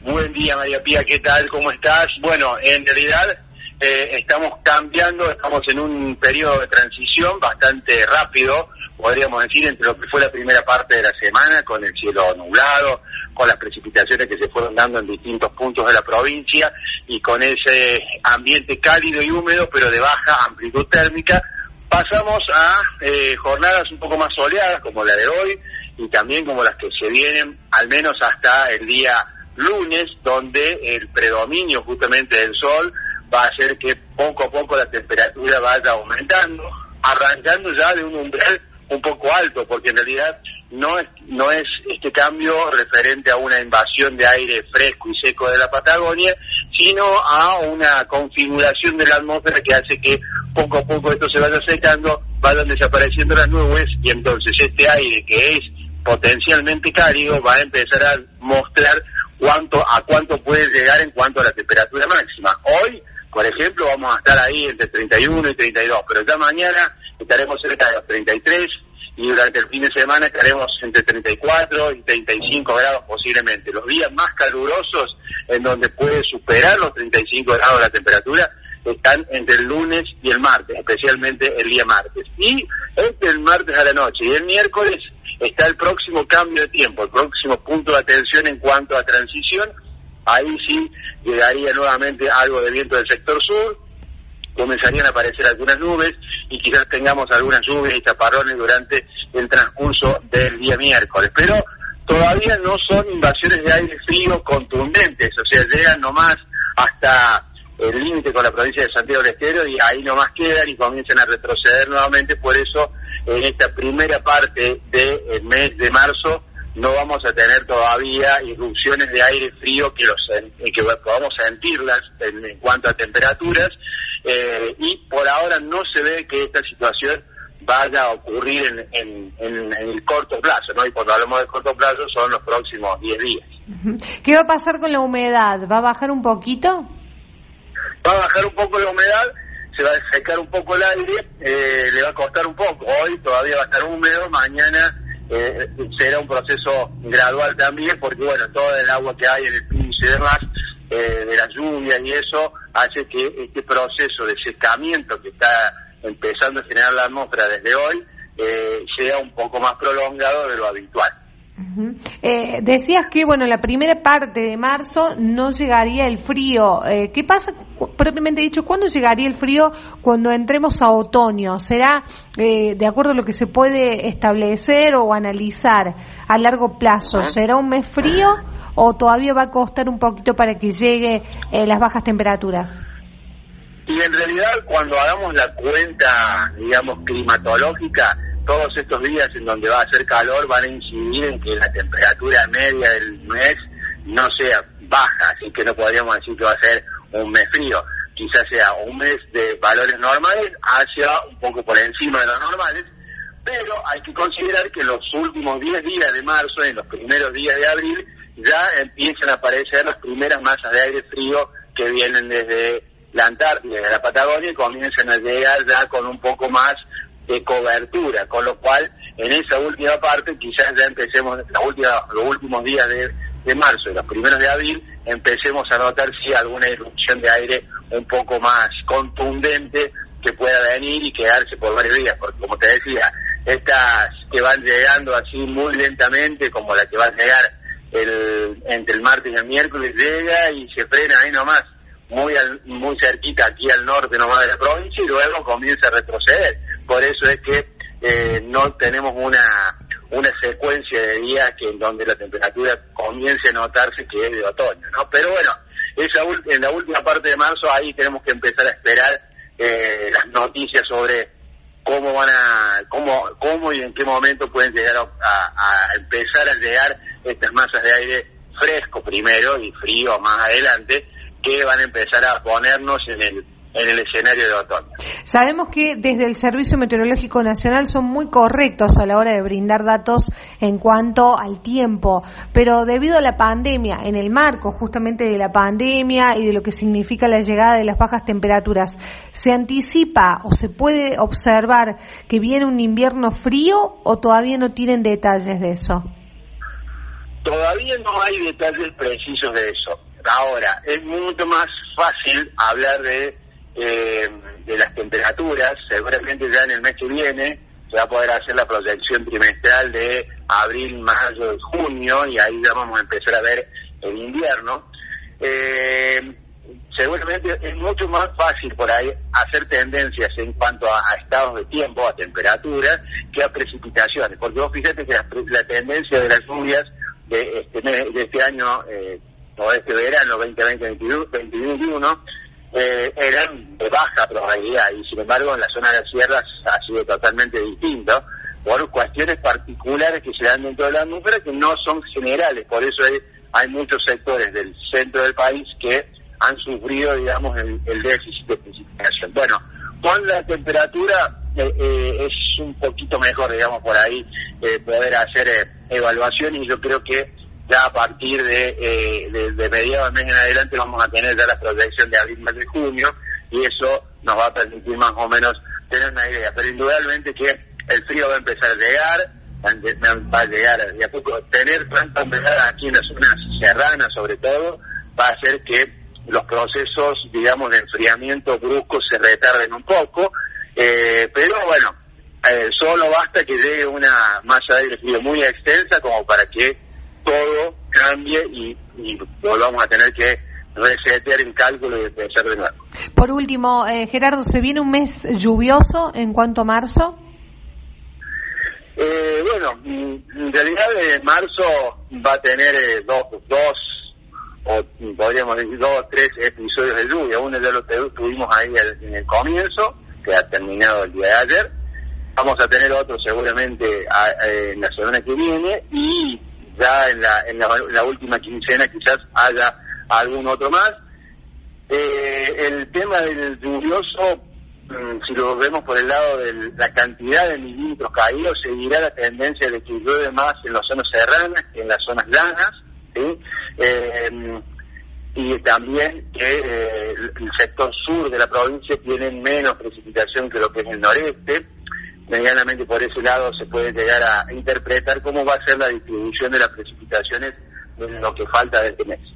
Buen día, María Pía, ¿qué tal? ¿Cómo estás? Bueno, en realidad estamos cambiando, estamos en un periodo de transición bastante rápido, podríamos decir, entre lo que fue la primera parte de la semana, con el cielo nublado, con las precipitaciones que se fueron dando en distintos puntos de la provincia, y con ese ambiente cálido y húmedo, pero de baja amplitud térmica, pasamos a jornadas un poco más soleadas, como la de hoy, y también como las que se vienen, al menos hasta el día lunes, donde el predominio justamente del sol va a hacer que poco a poco la temperatura vaya aumentando, arrancando ya de un umbral un poco alto, porque en realidad no es este cambio referente a una invasión de aire fresco y seco de la Patagonia, sino a una configuración de la atmósfera que hace que poco a poco esto se vaya secando, vayan desapareciendo las nubes, y entonces este aire, que es potencialmente cálido, va a empezar a mostrar a cuánto puede llegar en cuanto a la temperatura máxima. Hoy, por ejemplo, vamos a estar ahí entre 31 y 32, pero ya mañana estaremos cerca de los 33, y durante el fin de semana estaremos entre 34 y 35 grados posiblemente. Los días más calurosos, en donde puede superar los 35 grados la temperatura, están entre el lunes y el martes, especialmente el día martes. Y entre el martes a la noche y el miércoles está el próximo cambio de tiempo, el próximo punto de atención en cuanto a transición. Ahí sí llegaría nuevamente algo de viento del sector sur, comenzarían a aparecer algunas nubes, y quizás tengamos algunas lluvias y chaparrones durante el transcurso del día miércoles. Pero todavía no son invasiones de aire frío contundentes, o sea, llegan nomás hasta el límite con la provincia de Santiago del Estero, y ahí nomás quedan y comienzan a retroceder nuevamente. Por eso, en esta primera parte del mes de marzo, no vamos a tener todavía irrupciones de aire frío que podamos sentirlas en cuanto a temperaturas, y por ahora no se ve que esta situación vaya a ocurrir en el corto plazo, ¿no? Y cuando hablamos de corto plazo son los próximos 10 días. ¿Qué va a pasar con la humedad? ¿Va a bajar un poquito? Va a bajar un poco la humedad, se va a secar un poco el aire, le va a costar un poco. Hoy todavía va a estar húmedo, mañana será un proceso gradual también, porque bueno, todo el agua que hay en el piso y demás, de las lluvias y eso, hace que este proceso de secamiento que está empezando a generar la atmósfera desde hoy, sea un poco más prolongado de lo habitual. Uh-huh. Decías que, bueno, la primera parte de marzo no llegaría el frío. ¿Qué pasa, propiamente dicho, cuándo llegaría el frío cuando entremos a otoño? ¿Será de acuerdo a lo que se puede establecer o analizar a largo plazo? ¿Será un mes frío o todavía va a costar un poquito para que llegue las bajas temperaturas? Y en realidad, cuando hagamos la cuenta, digamos, climatológica, todos estos días en donde va a hacer calor van a incidir en que la temperatura media del mes no sea baja, así que no podríamos decir que va a ser un mes frío. Quizás sea un mes de valores normales hacia un poco por encima de los normales, pero hay que considerar que los últimos 10 días de marzo, en los primeros días de abril, ya empiezan a aparecer las primeras masas de aire frío que vienen desde la Antártida, desde la Patagonia, y comienzan a llegar ya con un poco más de cobertura, con lo cual en esa última parte quizás ya empecemos los últimos días de marzo y los primeros de abril empecemos a notar si alguna irrupción de aire un poco más contundente que pueda venir y quedarse por varios días, porque como te decía, estas que van llegando así muy lentamente, como la que va a llegar entre el martes y el miércoles, llega y se frena ahí nomás, muy cerquita aquí al norte nomás de la provincia, y luego comienza a retroceder. Por eso es que no tenemos una secuencia de días en donde la temperatura comience a notarse que es de otoño, ¿no? Pero bueno, en la última parte de marzo ahí tenemos que empezar a esperar las noticias sobre cómo y en qué momento pueden llegar a empezar a llegar estas masas de aire fresco primero y frío más adelante, que van a empezar a ponernos en el escenario de otoño. Sabemos que desde el Servicio Meteorológico Nacional son muy correctos a la hora de brindar datos en cuanto al tiempo, pero debido a la pandemia, en el marco justamente de la pandemia y de lo que significa la llegada de las bajas temperaturas, ¿se anticipa o se puede observar que viene un invierno frío o todavía no tienen detalles de eso? Todavía no hay detalles precisos de eso. Ahora, es mucho más fácil hablar de las temperaturas. Seguramente ya en el mes que viene se va a poder hacer la proyección trimestral de abril, mayo y junio, y ahí ya vamos a empezar a ver el invierno. Seguramente es mucho más fácil por ahí hacer tendencias en cuanto a estados de tiempo, a temperaturas, que a precipitaciones, porque vos fíjate que la tendencia de las lluvias de este año, o este verano 2020-2021, eran de baja probabilidad, y sin embargo en la zona de las sierras ha sido totalmente distinto, por cuestiones particulares que se dan dentro de la atmósfera que no son generales. Por eso hay muchos sectores del centro del país que han sufrido, digamos, el déficit de precipitación. Bueno, con la temperatura es un poquito mejor, digamos, por ahí poder hacer evaluaciones, y yo creo que ya a partir de mediados de mes en adelante vamos a tener ya la proyección de abril, mayo y junio, y eso nos va a permitir más o menos tener una idea. Pero indudablemente que el frío va a empezar a llegar, va a llegar de a poco. Tener tanta humedad aquí en las zonas serranas, sobre todo, va a hacer que los procesos, digamos, de enfriamiento brusco se retarden un poco, pero bueno, solo basta que llegue una masa de aire frío muy extensa como para que todo cambie y volvamos a tener que resetear el cálculo y empezar de nuevo. Por último, Gerardo, ¿se viene un mes lluvioso en cuanto a marzo? Bueno, en realidad marzo va a tener o podríamos decir 2 o 3 episodios de lluvia. Uno ya lo tuvimos ahí en el comienzo, que ha terminado el día de ayer. Vamos a tener otro seguramente en la semana que viene, y ya en la última quincena quizás haya algún otro más. El tema del lluvioso, si lo vemos por el lado de la cantidad de milímetros caídos, seguirá la tendencia de que llueve más en las zonas serranas que en las zonas llanas, ¿sí? Y también que el sector sur de la provincia tiene menos precipitación que lo que es el noreste. Medianamente por ese lado se puede llegar a interpretar cómo va a ser la distribución de las precipitaciones en lo que falta de este mes.